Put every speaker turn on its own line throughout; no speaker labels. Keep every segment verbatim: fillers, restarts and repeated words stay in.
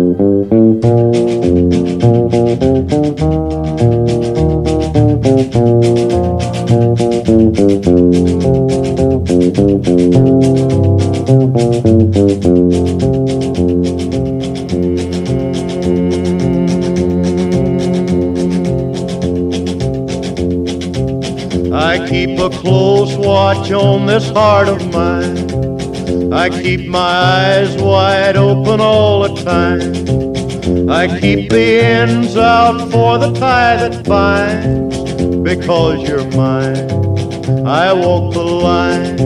I keep a close watch on this heart of mine. I keep my eyes wide open all the time. I keep the ends out for the tie that binds. Because you're mine, I walk the line.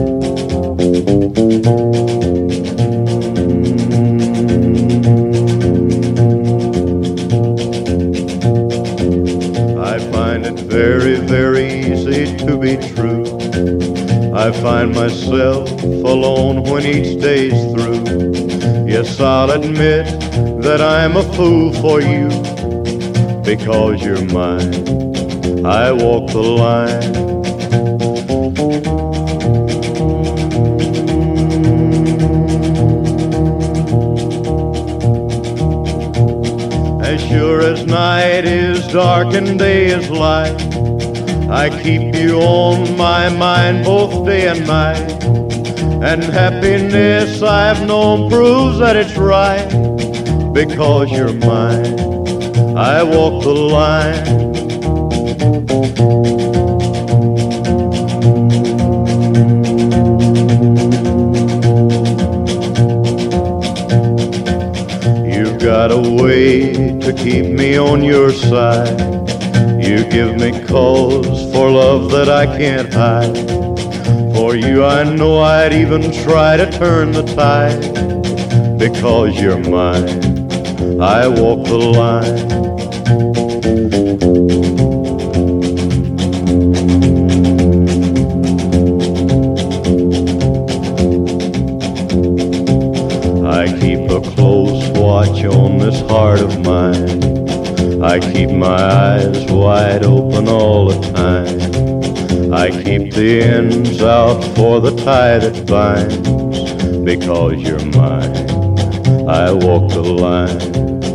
I find it very, very easy to be true. I find myself alone when each day's through. Yes, I'll admit that I'm a fool for you. Because you're mine, I walk the line. As sure as night is dark and day is light, I keep you on my mind both day and night. And happiness I've known proves that it's right. Because you're mine, I walk the line. You've got a way to keep me on your side. You give me cause for love that I can't hide. For you I know I'd even try to turn the tide. Because you're mine, I walk the line. I keep a close watch on this heart of mine. I keep my eyes wide open all the time. I keep the ends out for the tie that binds. Because you're mine, I walk the line.